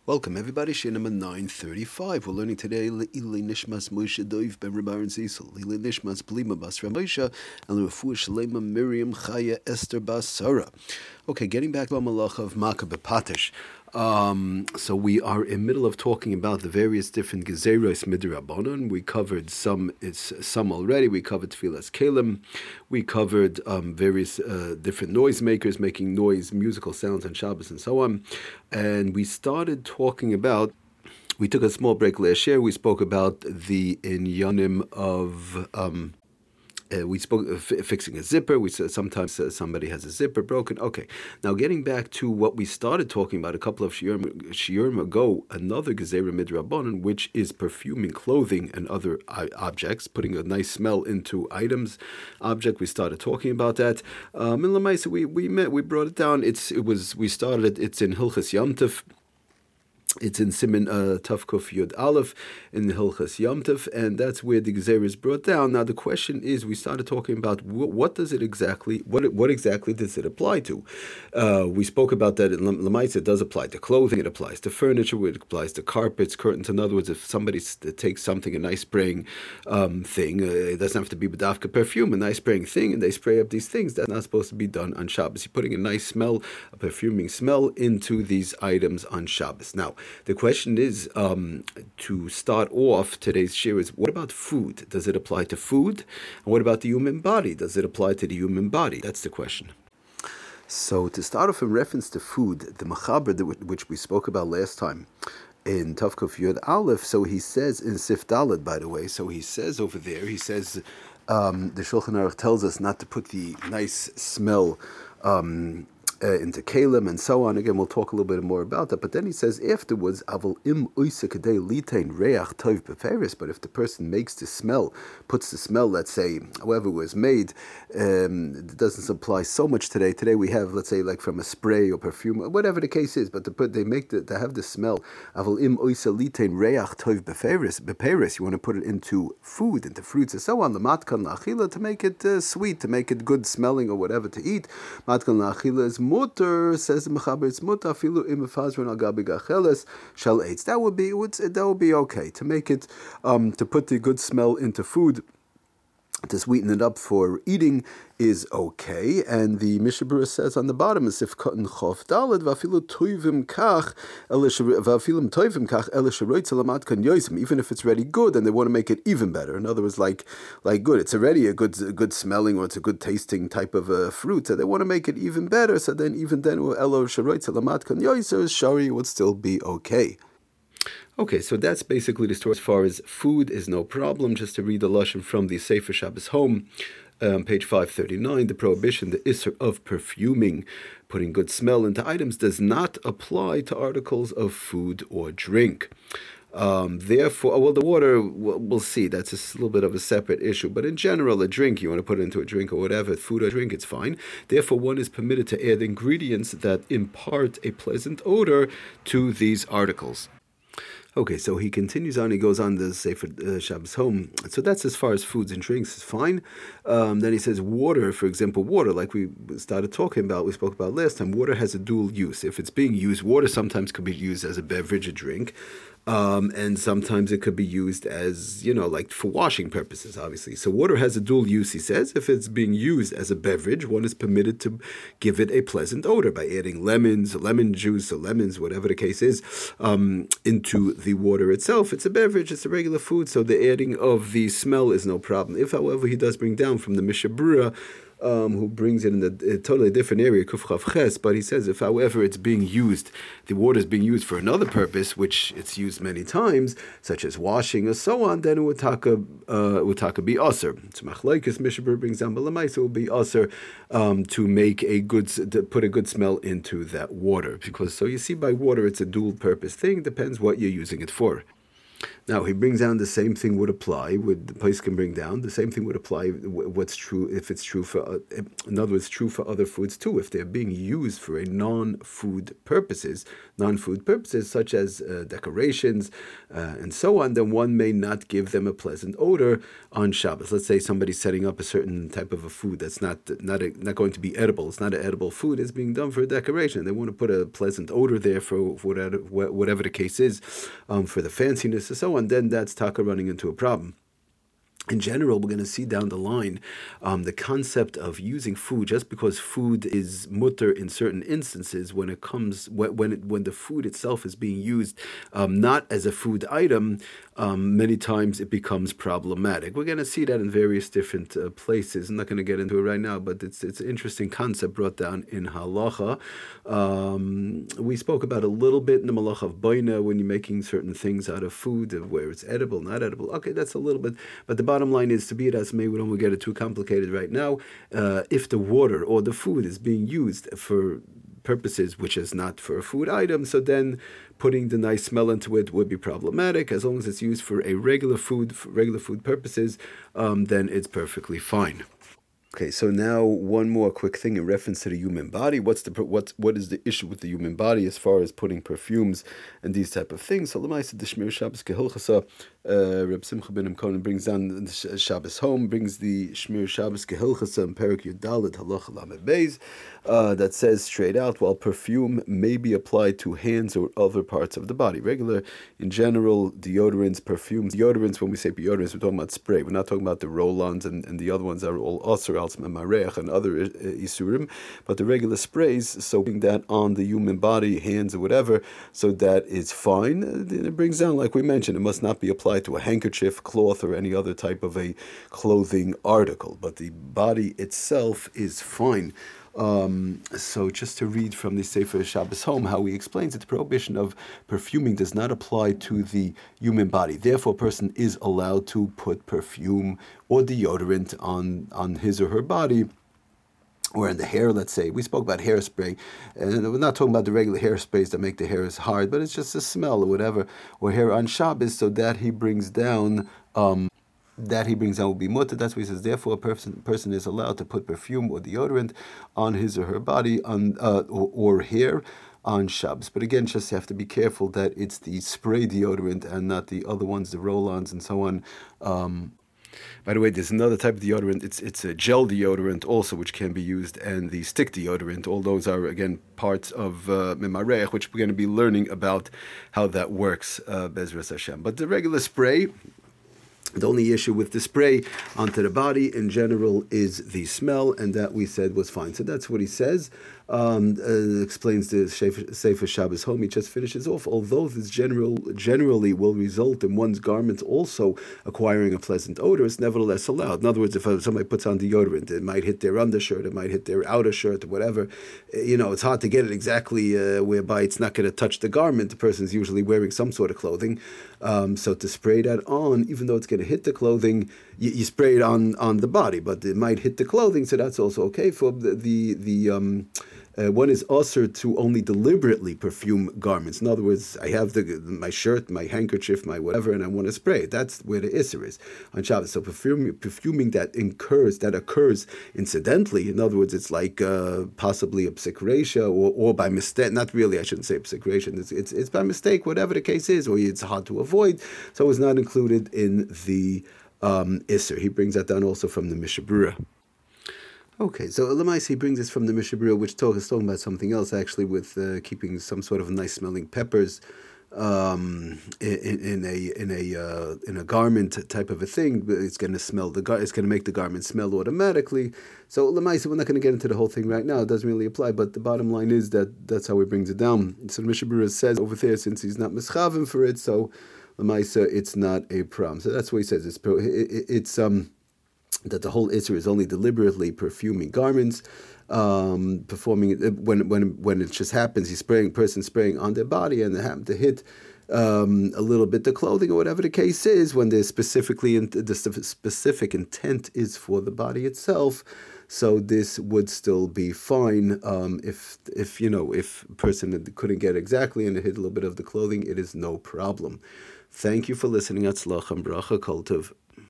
Welcome everybody, Shir number 935. We're learning today Le'ilei Nishmas Moshe Doiv Ben Rabbi Zisel, Le'ilei Nishmas Blima Bas Ramosha, and Le'refuah Shalema Miriam Chaya Esther Bas Sarah. Okay, getting back to our malach of Makkah B'Patish. So we are in the middle of talking about the various different gezeros midrabanan. We covered some already. We covered tefillas kelim. We covered various different noisemakers making noise, musical sounds on Shabbos and so on. And we started talking about. We took a small break last year. We spoke about the inyanim of. We spoke of fixing a zipper. We said sometimes somebody has a zipper broken. Okay, now getting back to what we started talking about a couple of shiurim ago, another gezerah midrabanan, which is perfuming clothing and other objects, putting a nice smell into items, object. We started talking about that. In Lamaisa, we brought it down. It's in Hilchas Yom Tov. It's in Siman Tavkuf Yud Aleph in the Hilchas Yom Tov, and that's where the Gezer is brought down. Now the question is, we started talking about what does it exactly, what exactly does it apply to? We spoke about that in Lamaitz. It does apply to clothing, it applies to furniture, it applies to carpets, curtains. In other words, if somebody takes something, a nice spraying thing, it doesn't have to be B'davka perfume, a nice spraying thing, and they spray up these things, that's not supposed to be done on Shabbos. You're putting a nice smell, a perfuming smell into these items on Shabbos. Now, the question is, to start off today's shir is, what about food? Does it apply to food? And what about the human body? Does it apply to the human body? That's the question. So to start off in reference to food, the Mechaber, which we spoke about last time, in Tavkuf Yud Aleph, so he says, in Sif Daled, by the way, so he says over there, the Shulchan Aruch tells us not to put the nice smell into kalim and so on. Again, we'll talk a little bit more about that. But then he says afterwards, Aval im kadei litain reach tov beferis. But if the person makes the smell, puts the smell, let's say, however it was made, it doesn't apply so much today. Today we have, let's say, like from a spray or perfume, whatever the case is. But they have the smell. Aval im litain reach tov beferis. You want to put it into food, into fruits and so on. The matkan la'achila, to make it sweet, to make it good smelling or whatever to eat. Matkan la'achila is mutter, says the Mechaber, it's mutter afilu im fazron al gabi gacheles shel eitz. That would be okay to make it to put the good smell into food. To sweeten it up for eating is okay, and the Mishnah Berurah says on the bottom, as if cotton chof daled vafilu toivim kach vafilim toivim kach elisharoitz lamat kan yosim. Even if it's already good, and they want to make it even better. In other words, like good, it's already a good smelling or it's a good tasting type of fruit, so they want to make it even better. So then even then, elo sharoitz lamat kan yosim, shari would still be okay. Okay, so that's basically the story as far as food is no problem. Just to read the Lashon from the Sefer Shabbos Home, page 539, the prohibition, the Isser of perfuming, putting good smell into items, does not apply to articles of food or drink. Therefore, the water, we'll see, that's a little bit of a separate issue. But in general, a drink, you want to put it into a drink or whatever, food or drink, it's fine. Therefore, one is permitted to add ingredients that impart a pleasant odor to these articles. Okay, so he continues on, he goes on to say for Shabbos Home. So that's as far as foods and drinks is fine. Then he says water, for example, water, like we started talking about, we spoke about last time, water has a dual use. If it's being used, water sometimes could be used as a beverage, a drink. And sometimes it could be used as, like for washing purposes, obviously. So water has a dual use, he says. If it's being used as a beverage, one is permitted to give it a pleasant odor by adding lemons, lemon juice, or lemons, whatever the case is, into the water itself. It's a beverage, it's a regular food, so the adding of the smell is no problem. If, however, he does bring down from the Mishnah Berurah, who brings it in a totally different area, Kuf Chav Ches, but he says if, however, it's being used, the water is being used for another purpose, which it's used many times, such as washing or so on, then it would taka be aser. So Machlokes Mishnah Berurah brings down, but Lamaisa will be aser to put a good smell into that water, because so you see by water it's a dual purpose thing, depends what you're using it for. Now he brings down the same thing would apply. Would the place can bring down the same thing would apply? What's true if it's true for, in other words, true for other foods too. If they're being used for a non-food purposes such as decorations and so on, then one may not give them a pleasant odor on Shabbos. Let's say somebody's setting up a certain type of a food that's not going to be edible. It's not an edible food. It's being done for a decoration. They want to put a pleasant odor there for whatever the case is, for the fanciness and so on. Then that's taka running into a problem. In general, we're going to see down the line the concept of using food just because food is mutter in certain instances when the food itself is being used not as a food item. Many times it becomes problematic. We're going to see that in various different places. I'm not going to get into it right now, but it's an interesting concept brought down in halacha. We spoke about a little bit in the malacha of boina when you're making certain things out of food, where it's edible, not edible. Okay, that's a little bit, but the bottom line is, to be it as may, we don't get it too complicated right now. If the water or the food is being used for purposes which is not for a food item, so then putting the nice smell into it would be problematic. As long as it's used for regular food purposes, then it's perfectly fine. Okay, so now one more quick thing in reference to the human body. What is the issue with the human body as far as putting perfumes and these type of things? So Lamaisa the Shmir Shabbos Kehilchasa, Reb Simcha ben Imkonen brings down the Shabbos home, brings the Shmir Shabbos Kehilchasa and Perik Yudalit Halacha Lamed Beis, that says straight out, while perfume may be applied to hands or other parts of the body. Regular, in general, deodorants, perfumes. Deodorants, when we say deodorants, we're talking about spray. We're not talking about the roll-ons and the other ones that are all osir, mareach, and other isurim, but the regular sprays, so putting that on the human body, hands or whatever, so that is fine. It brings down, like we mentioned, it must not be applied to a handkerchief, cloth, or any other type of a clothing article, but the body itself is fine. So just to read from the Sefer Shabbos Home, how he explains it, the prohibition of perfuming does not apply to the human body. Therefore, a person is allowed to put perfume or deodorant on his or her body, or in the hair, let's say. We spoke about hairspray, and we're not talking about the regular hairsprays that make the hairs hard, but it's just a smell or whatever, or hair on Shabbos, so that he brings down will be mutter. That's why he says, therefore, a person is allowed to put perfume or deodorant on his or her body or hair on Shabbos. But again, just have to be careful that it's the spray deodorant and not the other ones, the roll-ons and so on. By the way, there's another type of deodorant. It's a gel deodorant also, which can be used, and the stick deodorant. All those are, again, parts of Memarech, which we're going to be learning about how that works, Bezras Hashem. But the regular spray, the only issue with the spray onto the body in general is the smell, and that we said was fine. So that's what he says. Explains the Sefer Shabbos Home. He just finishes off. Although this generally will result in one's garments also acquiring a pleasant odor, it's nevertheless allowed. In other words, if somebody puts on deodorant, it might hit their undershirt, it might hit their outer shirt, or whatever. It's hard to get it exactly whereby it's not going to touch the garment. The person's usually wearing some sort of clothing. So to spray that on, even though it's going to hit the clothing, you spray it on the body, but it might hit the clothing, so that's also okay. For one is also to only deliberately perfume garments. In other words, I have my shirt, my handkerchief, my whatever, and I want to spray it. That's where the Isser is on Shabbos. So perfuming that occurs incidentally. In other words, it's like possibly a psikresha or by mistake. Not really, I shouldn't say psikresha. It's by mistake, whatever the case is, or it's hard to avoid. So it's not included in the Isser. He brings that down also from the Mishabura. Okay, so Lamais, he brings this from the Mishabura, which is talking about something else, actually, with keeping some sort of nice smelling peppers in a garment type of a thing. It's going to it's going to make the garment smell automatically. So Lamais, we're not going to get into the whole thing right now. It doesn't really apply, but the bottom line is that's how he brings it down. So the Mishabura says over there, since he's not mischavim for it, so Lamais, it's not a problem. So that's what he says. It's that the whole Isser is only deliberately perfuming garments, performing it when it just happens. He's person spraying on their body, and they happen to hit a little bit the clothing or whatever the case is. When there's the specific intent is for the body itself, so this would still be fine. If a person couldn't get exactly and it hit a little bit of the clothing, it is no problem Thank you for listening. Atzlach and bracha kol tov.